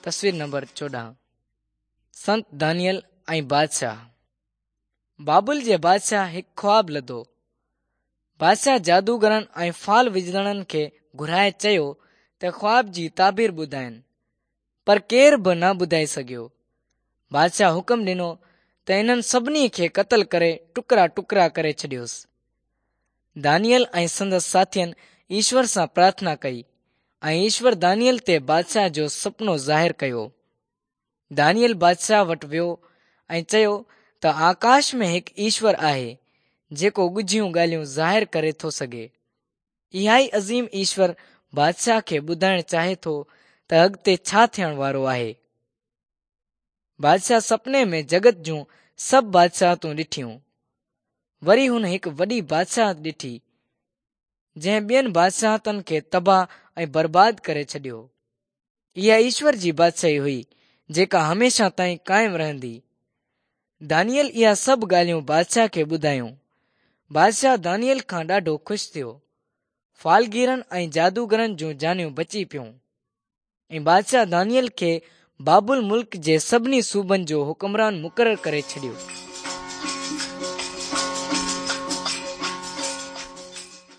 तस्वीर नंबर 14। संत दानियल ऐं बादशाह। बाबुल जे बादशाह हिकु ख्वाब लधो। बादशाह जादूगरनि ऐं फाल विझड़नि खे घुराए चयो त ख्वाब जी ताबीर ॿुधाइनि, पर केर बि न ॿुधाए सघियो। बादशाह हुकुम ॾिनो त इन्हनि सभिनी खे क़त्ल करे टुकड़ा टुकड़ा करे छॾियोसि। दानियल ऐं संदसि साथियनि ईश्वर सां प्रार्थना कई ऐं ईश्वर दानियल ते बादशाह जो सुपिनो ज़ाहिर कयो। दानियल बादशाह वटि वियो ऐं चयो त आकाश में हिकु ईश्वर आहे जेको ॻुझियूं ॻाल्हियूं ज़ाहिर करे थो सघे। इहा ई अज़ीम ईश्वर बादशाह खे ॿुधाइणु चाहे थो त अॻिते छा थियण वारो आहे। बादशाह सपने में जगत जूं सभु बादशाहतूं ॾिठियूं। वरी हुन हिकु वॾी बादशाह ॾिठी जंहिं ॿियनि बादशाहतनि खे तबाह ऐं बर्बाद करे छॾियो। इहा ईश्वर जी बादशाही हुई जेका हमेशा ताईं क़ाइमु रहंदी। दानियल इहा सभु ॻाल्हियूं बादशाह खे ॿुधायूं। बादशाह दानियल खां ॾाढो ख़ुशि थियो। फालगीरनि ऐं जादूगरनि जूं जानियूं बची पियूं ऐं बादशाह दानियल खे बाबुल मुल्क जे सभिनी सूबनि जो हुकुमरान मुक़ररु करे छॾियो।